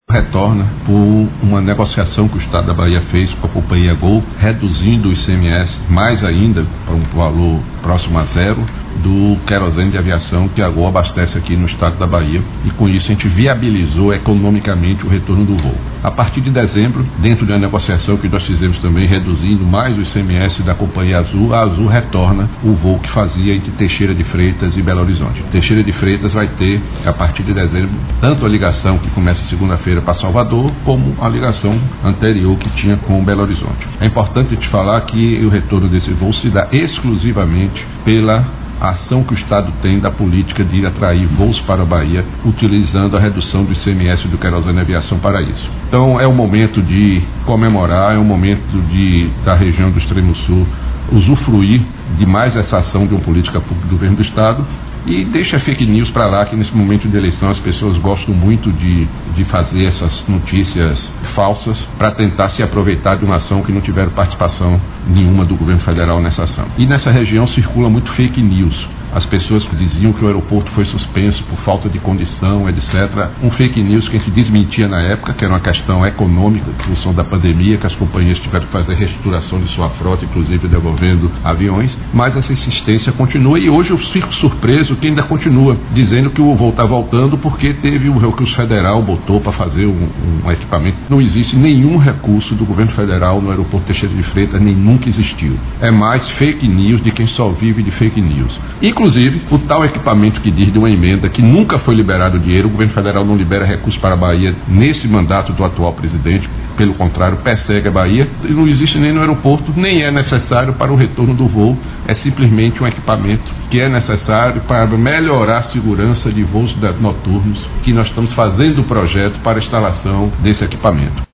retorna por uma negociação que o Estado da Bahia fez com a companhia Gol, reduzindo o ICMS mais ainda para um valor próximo a zero do querosene de aviação que a Gol abastece aqui no estado da Bahia, e com isso a gente viabilizou economicamente o retorno do voo. A partir de dezembro, dentro de uma negociação que nós fizemos também, reduzindo mais o ICMS da companhia Azul, a Azul retorna o voo que fazia entre Teixeira de Freitas e Belo Horizonte. Teixeira de Freitas vai ter, a partir de dezembro, tanto a ligação que começa segunda-feira para Salvador, como a ligação anterior que tinha com Belo Horizonte. É importante te falar que o retorno desse voo se dá exclusivamente pela a ação que o Estado tem da política de atrair voos para a Bahia, utilizando a redução do ICMS do querosene de aviação para isso. Então é um momento de comemorar, é um momento da região do Extremo Sul usufruir de mais essa ação de uma política pública do governo do Estado, e deixa fake news para lá, que nesse momento de eleição as pessoas gostam muito de fazer essas notícias falsas para tentar se aproveitar de uma ação que não tiveram participação nenhuma do governo federal nessa ação. E nessa região circula muito fake news. As pessoas diziam que o aeroporto foi suspenso por falta de condição, etc. Um fake news que se desmentia na época, que era uma questão econômica, em função da pandemia, que as companhias tiveram que fazer reestruturação de sua frota, inclusive devolvendo aviões, mas essa insistência continua, e hoje eu fico surpreso que ainda continua, dizendo que o voo está voltando porque teve o recurso federal botou para fazer um equipamento. Não existe nenhum recurso do governo federal no aeroporto Teixeira de Freitas, nem nunca existiu. É mais fake news de quem só vive de fake news. Inclusive, o tal equipamento que diz de uma emenda que nunca foi liberado dinheiro, o governo federal não libera recursos para a Bahia nesse mandato do atual presidente, pelo contrário, persegue a Bahia, e não existe nem no aeroporto, nem é necessário para o retorno do voo, é simplesmente um equipamento que é necessário para melhorar a segurança de voos noturnos, que nós estamos fazendo o projeto para a instalação desse equipamento.